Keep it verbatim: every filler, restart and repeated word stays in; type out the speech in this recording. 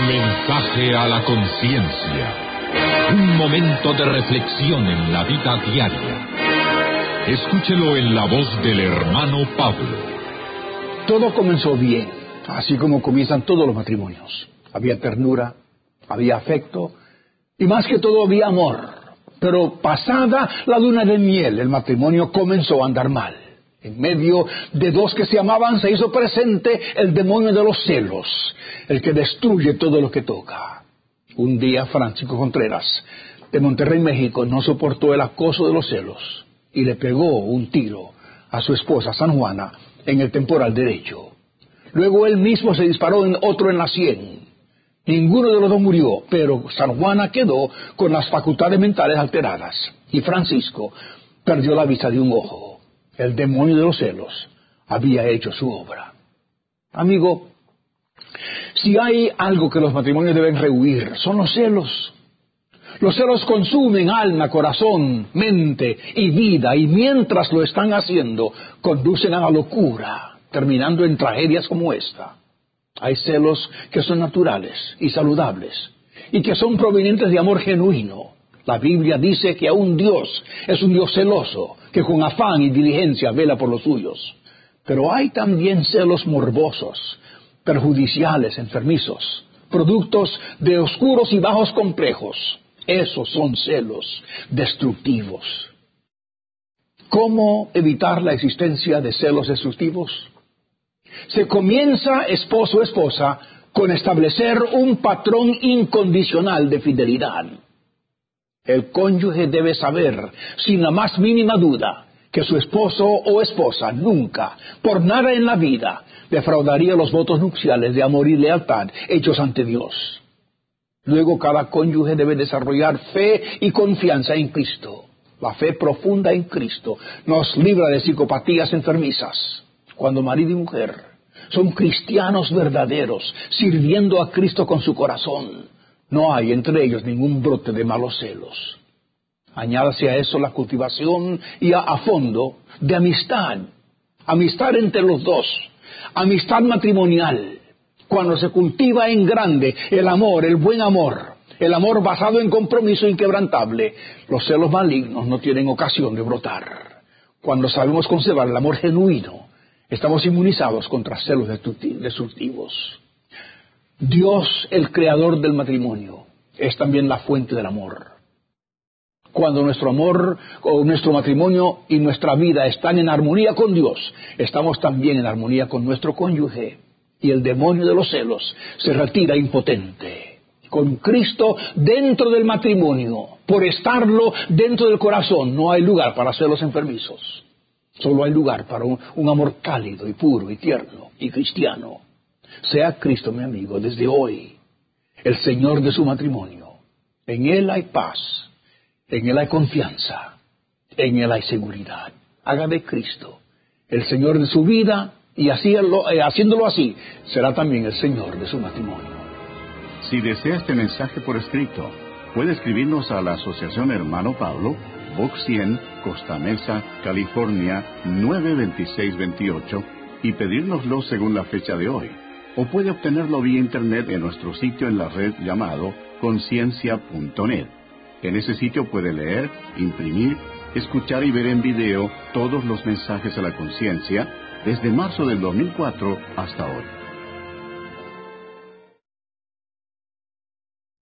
Mensaje a la conciencia. Un momento de reflexión en la vida diaria. Escúchelo en la voz del hermano Pablo. Todo comenzó bien, así como comienzan todos los matrimonios. Había ternura, había afecto, y más que todo había amor. Pero pasada la luna de miel, el matrimonio comenzó a andar mal. En medio de dos que se amaban se hizo presente el demonio de los celos, el que destruye todo lo que toca. Un día Francisco Contreras, de Monterrey, México, no soportó el acoso de los celos y le pegó un tiro a su esposa San Juana en el temporal derecho. Luego él mismo se disparó en otro en la sien. Ninguno de los dos murió, pero San Juana quedó con las facultades mentales alteradas y Francisco perdió la vista de un ojo. El demonio de los celos había hecho su obra. Amigo, si hay algo que los matrimonios deben rehuir, son los celos. Los celos consumen alma, corazón, mente y vida, y mientras lo están haciendo, conducen a la locura, terminando en tragedias como esta. Hay celos que son naturales y saludables, y que son provenientes de amor genuino. La Biblia dice que aún Dios es un Dios celoso, que con afán y diligencia vela por los suyos. Pero hay también celos morbosos, perjudiciales, enfermizos, productos de oscuros y bajos complejos. Esos son celos destructivos. ¿Cómo evitar la existencia de celos destructivos? Se comienza, esposo o esposa, con establecer un patrón incondicional de fidelidad. El cónyuge debe saber, sin la más mínima duda, que su esposo o esposa nunca, por nada en la vida, defraudaría los votos nupciales de amor y lealtad hechos ante Dios. Luego cada cónyuge debe desarrollar fe y confianza en Cristo. La fe profunda en Cristo nos libra de psicopatías enfermizas. Cuando marido y mujer son cristianos verdaderos, sirviendo a Cristo con su corazón, no hay entre ellos ningún brote de malos celos. Añádase a eso la cultivación y a, a fondo de amistad. Amistad entre los dos. Amistad matrimonial. Cuando se cultiva en grande el amor, el buen amor, el amor basado en compromiso inquebrantable, los celos malignos no tienen ocasión de brotar. Cuando sabemos conservar el amor genuino, estamos inmunizados contra celos destructivos. Dios, el creador del matrimonio, es también la fuente del amor. Cuando nuestro amor, o nuestro matrimonio y nuestra vida están en armonía con Dios, estamos también en armonía con nuestro cónyuge. Y el demonio de los celos se retira impotente. Con Cristo dentro del matrimonio, por estarlo dentro del corazón, no hay lugar para celos enfermizos. Solo hay lugar para un, un amor cálido y puro y tierno y cristiano. Sea Cristo, mi amigo, desde hoy, el Señor de su matrimonio. En Él hay paz, en Él hay confianza, en Él hay seguridad. Haga de Cristo el Señor de su vida, y haciéndolo, eh, haciéndolo así, será también el Señor de su matrimonio. Si desea este mensaje por escrito, puede escribirnos a la Asociación Hermano Pablo, Box cien, Costa Mesa, California, nueve veintiséis veintiocho, y pedírnoslo según la fecha de hoy. O puede obtenerlo vía internet en nuestro sitio en la red llamado conciencia punto net. En ese sitio puede leer, imprimir, escuchar y ver en video todos los mensajes a la conciencia desde marzo del dos mil cuatro hasta hoy.